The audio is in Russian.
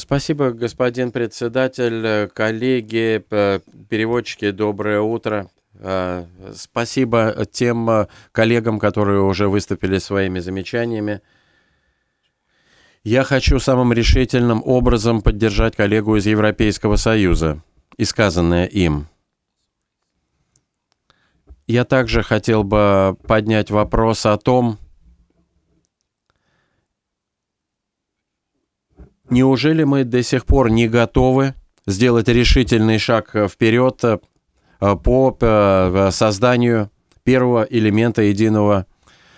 Спасибо, господин председатель, коллеги, переводчики, доброе утро. Спасибо тем коллегам, которые уже выступили своими замечаниями. Я хочу самым решительным образом поддержать коллегу из Европейского Союза и сказанное им. Я также хотел бы поднять вопрос о том, неужели мы до сих пор не готовы сделать решительный шаг вперед по созданию первого элемента единого